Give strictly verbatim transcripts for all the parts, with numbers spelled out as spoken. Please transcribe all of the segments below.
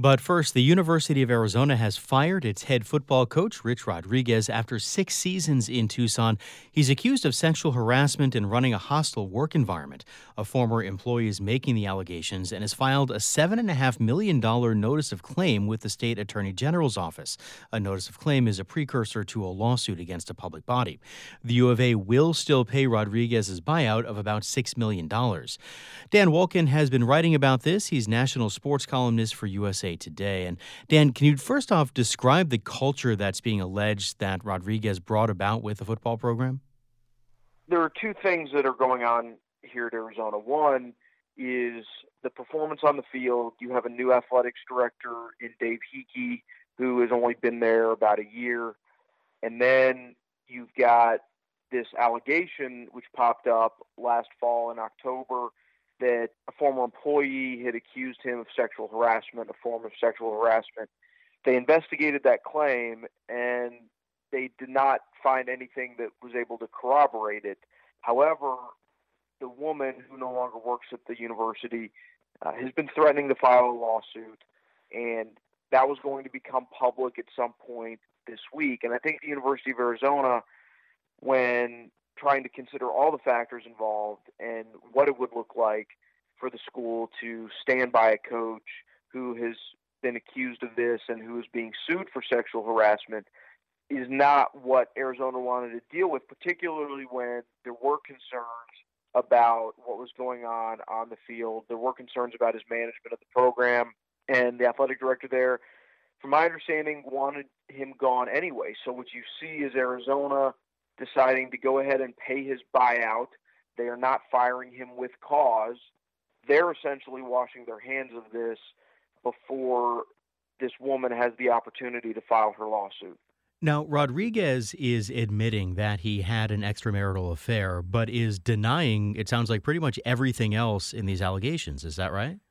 But first, the University of Arizona has fired its head football coach, Rich Rodriguez, after six seasons in Tucson. He's accused of sexual harassment and running a hostile work environment. A former employee is making the allegations and has filed a seven point five million dollars notice of claim with the state attorney general's office. A notice of claim is a precursor to a lawsuit against a public body. The U of A will still pay Rodriguez's buyout of about six million dollars. Dan Wolken has been writing about this. He's national sports columnist for U S A Today. And Dan, can you first off describe the culture that's being alleged that Rodriguez brought about with the football program? There are two things that are going on here at Arizona. One is the performance on the field. You have a new athletics director in Dave Hickey, who has only been there about a year. And then you've got this allegation which popped up last fall in October that a former employee had accused him of sexual harassment, a form of sexual harassment. They investigated that claim, and they did not find anything that was able to corroborate it. However, the woman who no longer works at the university uh, has been threatening to file a lawsuit, and that was going to become public at some point this week. And I think the University of Arizona, when trying to consider all the factors involved and what it would look like for the school to stand by a coach who has been accused of this and who is being sued for sexual harassment, is not what Arizona wanted to deal with, particularly when there were concerns about what was going on on the field. There were concerns about his management of the program, and the athletic director there, from my understanding, wanted him gone anyway. So what you see is Arizona deciding to go ahead and pay his buyout. They are not firing him with cause. They're essentially washing their hands of this before this woman has the opportunity to file her lawsuit. Now, Rodriguez is admitting that he had an extramarital affair, but is denying, it sounds like, pretty much everything else in these allegations. Is that right?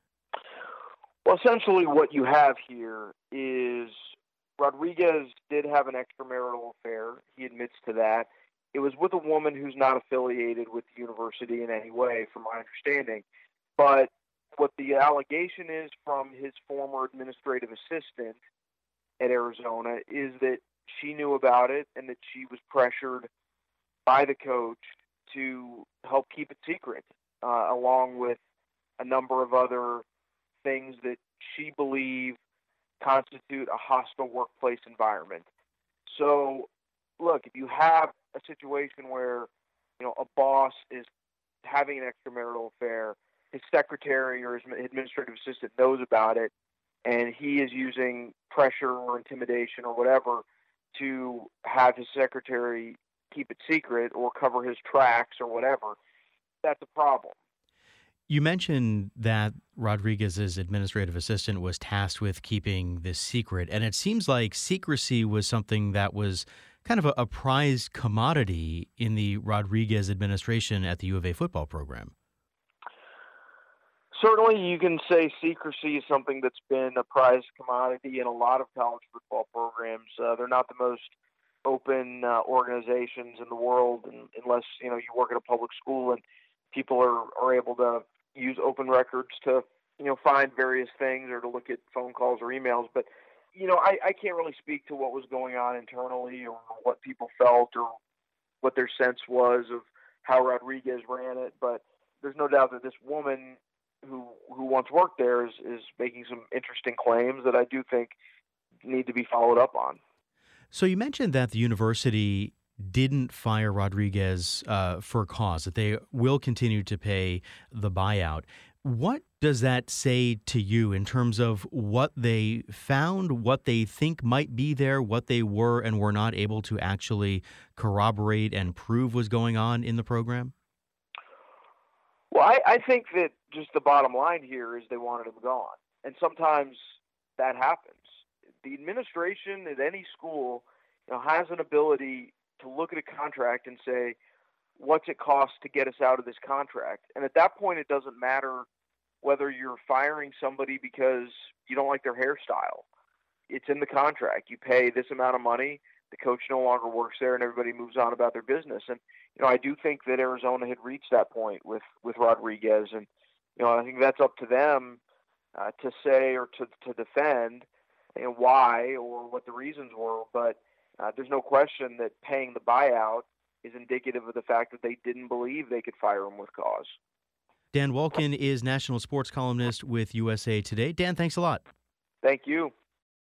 Well, essentially what you have here is Rodriguez did have an extramarital affair. He admits to that. It was with a woman who's not affiliated with the university in any way, from my understanding. But what the allegation is from his former administrative assistant at Arizona is that she knew about it and that she was pressured by the coach to help keep it secret, uh, along with a number of other things that she believed constitute a hostile workplace environment. So, look, if you have a situation where, you know, a boss is having an extramarital affair, his secretary or his administrative assistant knows about it, and he is using pressure or intimidation or whatever to have his secretary keep it secret or cover his tracks or whatever, that's a problem. You mentioned that Rodriguez's administrative assistant was tasked with keeping this secret, and it seems like secrecy was something that was kind of a, a prized commodity in the Rodriguez administration at the U of A football program. Certainly, you can say secrecy is something that's been a prized commodity in a lot of college football programs. Uh, they're not the most open uh, organizations in the world, and, unless you know you work at a public school and people are, are able to use open records to you know find various things or to look at phone calls or emails. But you know, I, I can't really speak to what was going on internally or what people felt or what their sense was of how Rodriguez ran it. But there's no doubt that this woman who who once worked there is, is making some interesting claims that I do think need to be followed up on. So you mentioned that the university didn't fire Rodriguez uh, for cause, that they will continue to pay the buyout. What does that say to you in terms of what they found, what they think might be there, what they were and were not able to actually corroborate and prove was going on in the program? Well, I, I think that just the bottom line here is they wanted him gone. And sometimes that happens. The administration at any school you know, has an ability to look at a contract and say, what's it cost to get us out of this contract? And at that point, it doesn't matter whether you're firing somebody because you don't like their hairstyle. It's in the contract. You pay this amount of money, the coach no longer works there, and everybody moves on about their business. And, you know, I do think that Arizona had reached that point with, with Rodriguez. And, you know, I think that's up to them uh, to say or to, to defend you know, why or what the reasons were, but uh, there's no question that paying the buyout is indicative of the fact that they didn't believe they could fire him with cause. Dan Wolken is national sports columnist with U S A Today. Dan, thanks a lot. Thank you.